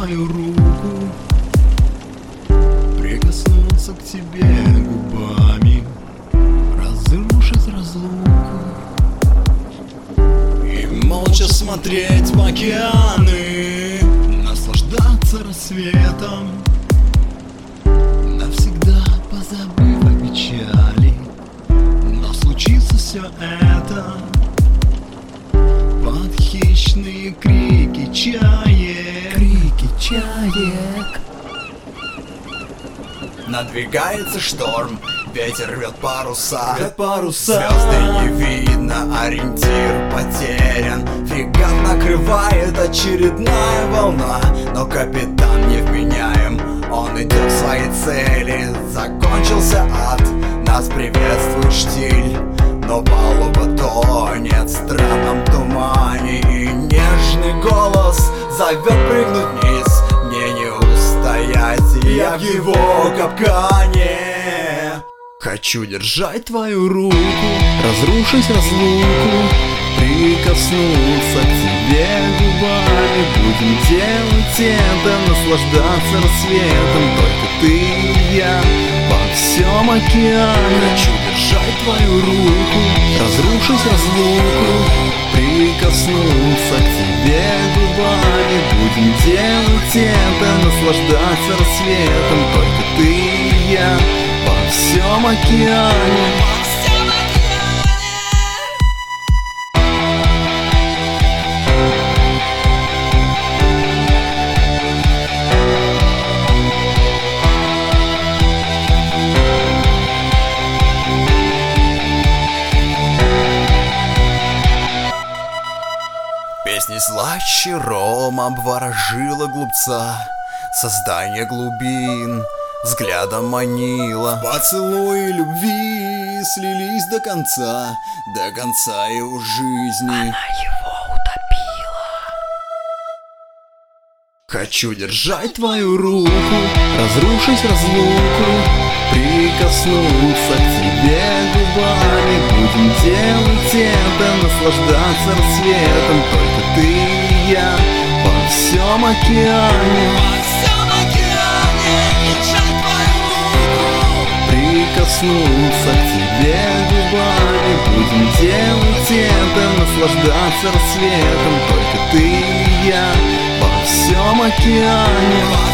твою руку, прикоснуться к тебе губами, разрушить разлуку и молча смотреть в океаны, наслаждаться рассветом, навсегда позабыв о печали. Но случится все это под хищные крики чаек. Крики чаек. Надвигается шторм, ветер рвет паруса, Звезды не видно, ориентир потерян. Фрегат накрывает очередная волна, но капитан невменяем, он идет к своей цели. Закончился ад, нас приветствует штиль, но палуба тонет в странном тумане, и нежный голос зовет прыгнуть вниз. Мне не устоять, я в его капкане. хочу держать твою руку, разрушить разлуку, прикоснуться к тебе губами. Будем делать это, наслаждаться рассветом, только ты и я во всем океане. Хочу держать твою руку, разрушить разлуку, прикоснуться к тебе губами. Будем делать это, наслаждаться рассветом, только ты и я во всем океане. Песни слаще рома обворожила глупца, создание глубин взглядом манила. Поцелуи любви слились до конца его жизни. Она его утопила. Хочу держать твою руку, разрушить разлуку, прикоснуться к тебе губами. Будем делать это, наслаждаться рассветом, только ты и я во всем океане. Прикоснуться к тебе губами. Будем делать это, наслаждаться рассветом, только ты и я во всем океане.